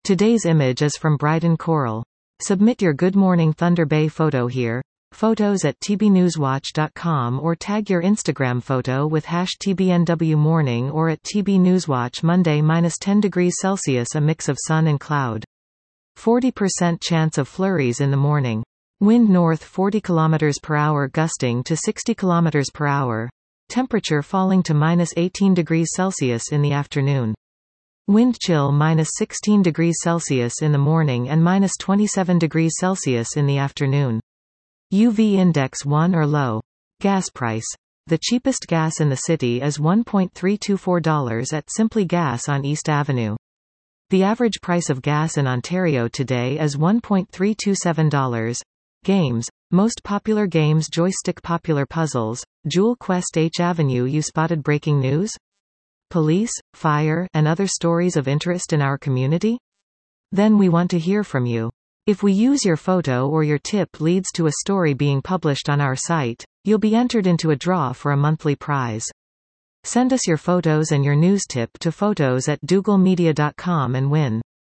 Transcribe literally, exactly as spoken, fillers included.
Today's image is from Bryden Coral. Submit your Good Morning Thunder Bay photo here. Photos at t b newswatch dot com or tag your Instagram photo with hash T B N W morning or at T B Newswatch. Monday minus ten degrees Celsius, a mix of sun and cloud. forty percent chance of flurries in the morning. Wind north forty kilometers per hour gusting to sixty kilometers per hour. Temperature falling to minus eighteen degrees Celsius in the afternoon. Wind chill minus sixteen degrees Celsius in the morning and minus twenty-seven degrees Celsius in the afternoon. U V index one or low. Gas price. The cheapest gas in the city is one point three two four dollars at Simply Gas on East Avenue. The average price of gas in Ontario today is one point three two seven dollars. Games. Most popular games: Joystick, Popular Puzzles, Jewel Quest. H Avenue. You spotted breaking news? Police, fire, and other stories of interest in our community? Then we want to hear from you. If we use your photo or your tip leads to a story being published on our site, you'll be entered into a draw for a monthly prize. Send us your photos and your news tip to photos at dougal media dot com and win.